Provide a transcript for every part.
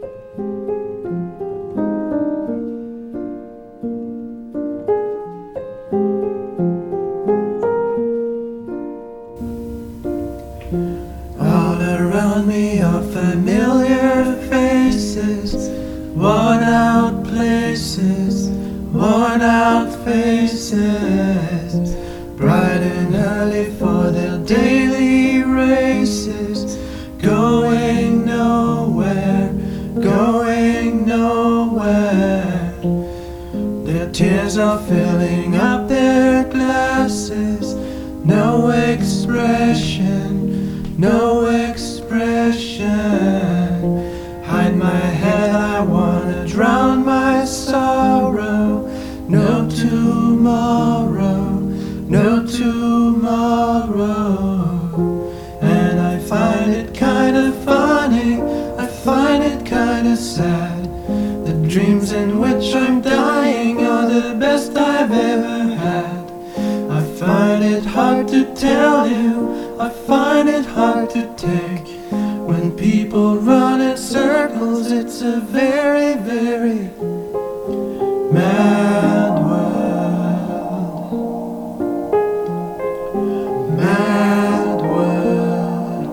All around me are familiar faces, worn out places, worn out faces, bright and early for their daily races, going nowhere, going nowhere. Their tears are filling up their glasses, no expression, no expression. Hide my head, I wanna drown my sorrow. No tomorrow, no tomorrow. And I find it kinda funny, I find it kinda sad. The dreams in which I'm dying are the best I've ever had. I find it hard to tell you, I find it hard to take. When people run in circles, it's a very, very mad world. Mad world.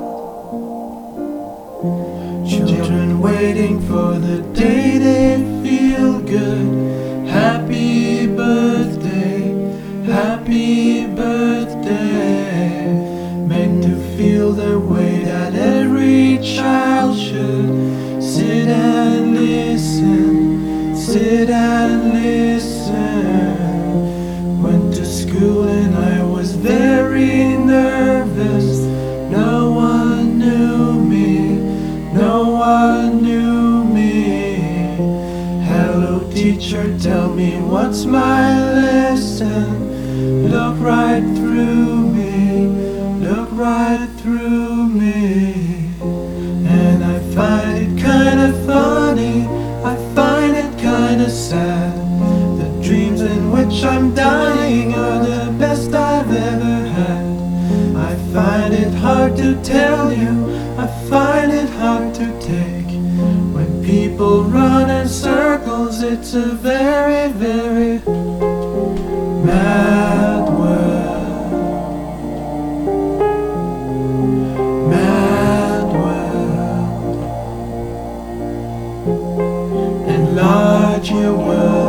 Children waiting for the day they feel good. Happy birthday, happy birthday. Made to feel the way that every child should. Sit and listen, sit and listen. Went to school and I was very nervous. No one knew me, no one knew me. Hello teacher, tell me what's my lesson. Look right through me, look right through me. And I find it kinda funny, I find it kinda sad. The dreams in which I'm dying are the best I've ever had. I find it hard to tell you, I find it hard to take. When people run in circles, it's a very, very mad world. Mad world. Enlarge your world.